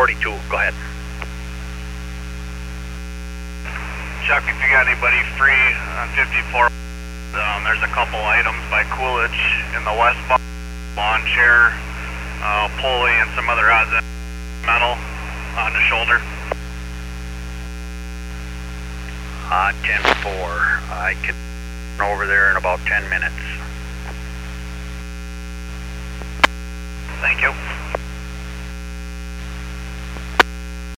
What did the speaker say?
42, go ahead. Chuck, if you got anybody free on 54, there's a couple items by Coolidge in the west bar, lawn chair, pulley, and some other odds and metal on the shoulder. 10-4. I can over there in about 10 minutes. Thank you.